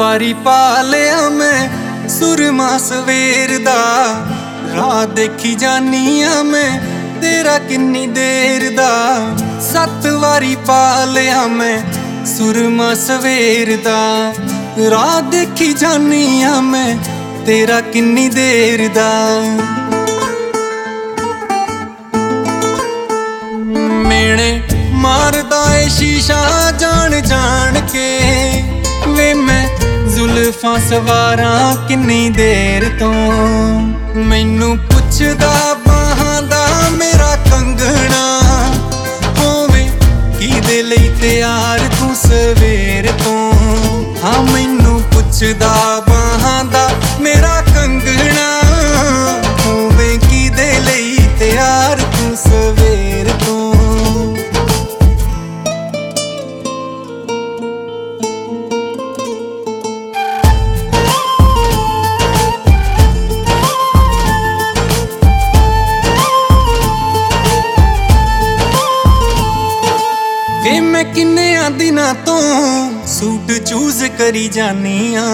ਵਾਰੀ ਪਾ ਲਿਆ ਮੈਂ ਸੁਰਮਾ ਸਵੇਰ ਦਾ। ਰਾਹ ਦੇਖੀ ਜਾਨੀ ਆ ਮੈਂ ਤੇਰਾ ਕਿੰਨੀ ਦੇਰ ਦਾ। 7 ਵਾਰੀ ਪਾ ਲਿਆ ਮੈਂ ਸੁਰਮਾ ਸਵੇਰ ਦਾ। ਰਾਹ ਦੇਖੀ ਜਾਨੀ ਆ ਮੈਂ ਤੇਰਾ ਕਿੰਨੀ ਦੇਰ ਦਾ। ਮੇਣੇ ਮਾਰਦਾ ਏ ਸ਼ੀਸ਼ਾ ਜਾਣ ਜਾਣ ਕੇ ਵੇ ਮੈਂ ਜ਼ੁਲਫਾਂ ਸਵਾਰਾਂ ਕਿੰਨੀ ਦੇਰ ਤੋਂ। ਮੈਨੂੰ ਪੁੱਛਦਾ ਬਾਹਾਂ ਦਾ ਮੇਰਾ ਕੰਗਣਾ ਹੋਵੇ ਕਿਹਦੇ ਲਈ ਤਿਆਰ ਤੂੰ ਸਵੇਰ ਤੋਂ। ਹਾਂ ਮੈਨੂੰ ਪੁੱਛਦਾ ਬਾਹਾਂ ਦਾ ਮੇਰਾ ਕੰਗਣਾ ਹੋਵੇ ਕਿਹਦੇ ਲਈ ਤਿਆਰ ਤੂੰ ਸਵੇਰ ਤੋਂ। ਵੇ ਮੈਂ ਕਿੰਨਿਆਂ ਦਿਨਾਂ ਤੋਂ ਸੂਟ ਚੂਜ਼ ਕਰੀ ਜਾਨੀ ਆ।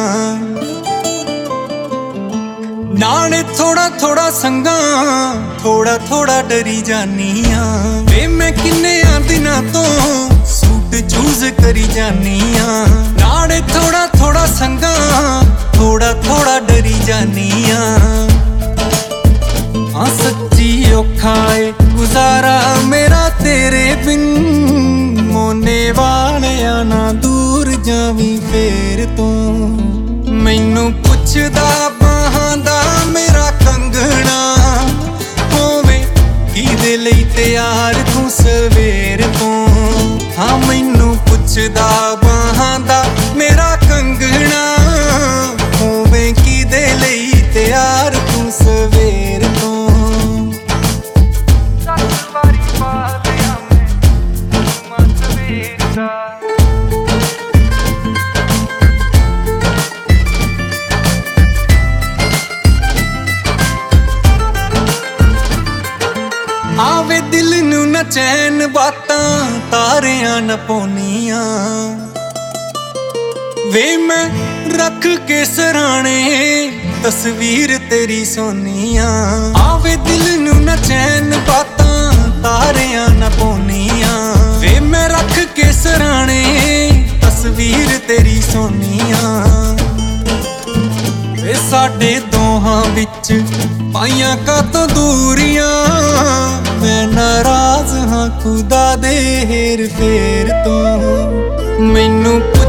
ਨਾਲੇ ਥੋੜਾ ਥੋੜਾ ਸੰਗਾ ਥੋੜਾ ਥੋੜਾ ਡਰੀ ਜਾਨੀ ਆ। ਵੇ ਮੈਂ ਕਿੰਨਿਆਂ ਦਿਨਾਂ ਤੋਂ ਸੂਟ ਚੂਜ਼ ਕਰੀ ਜਾਨੀ ਆ। ਨਾਲੇ ਥੋੜਾ ਥੋੜਾ ਸੰਗਾ ਥੋੜਾ ਥੋੜਾ ਡਰੀ ਜਾਨੀ ਆ। ਹਾਂ ਸੱਚੀ ਔਖਾ ਏ ਗੁਜ਼ਾਰਾ ਮੇਰਾ ਤੇਰੇ ਬਿਨ। ਮੋਨੇ ਵਾਲਿਆਂ ਨਾ ਦੂਰ ਜਾਵੀਂ ਫੇਰ ਤੋਂ। ਮੈਨੂੰ ਪੁੱਛਦਾ ਬਾਹਾਂ ਦਾ ਮੇਰਾ ਕੰਗਣਾ ਹੋਵੇ ਕਿਹਦੇ ਲਈ ਤਿਆਰ ਤੂੰ ਸਵੇਰ ਤੋਂ। ਹਾਂ ਮੈਨੂੰ ਪੁੱਛਦਾ ਬਾਹਾਂ ਦਾ ਮੇਰਾ ਕੰਗਣਾ ਹੋਵੇ ਕਿਹਦੇ ਲਈ ਤਿਆਰ ਤੂੰ ਸਵੇਰ ਤੋਂ। ਆਵੇ ਦਿਲ ਨੂੰ ਨਾ ਚੈਨ ਬਾਤਾਂ ਤਾਰਿਆਂ ਨਾ ਪਾਉਣੀਆਂ। ਵੇ ਮੈਂ ਰੱਖ ਕੇ ਸਰਾਣੇ ਤਸਵੀਰ ਤੇਰੀ ਸੋਹਣੀਆਂ। ਆਵੇ ਦਿਲ ਨੂੰ ਨਾ ਚੈਨ ਬਾਤਾਂ ਤਾਰਿਆਂ ਨਾ ਪਾਉਣੀਆਂ। ਵੇ ਮੈਂ ਰੱਖ ਕੇ ਸਰਾਣੇ ਤਸਵੀਰ ਤੇਰੀ ਸੋਹਣੀਆਂ। ਵੇ ਸਾਡੇ ਦੋਹਾਂ ਵਿੱਚ ਪਾਈਆਂ ਕਾਤੋਂ ਦੂਰੀਆਂ। ਮੈਂ ਨਾਰਾਜ਼ ਹਾਂ ਖੁਦਾ ਦੇ ਹੇਰ ਫੇਰ ਤੋਂ। ਮੈਨੂੰ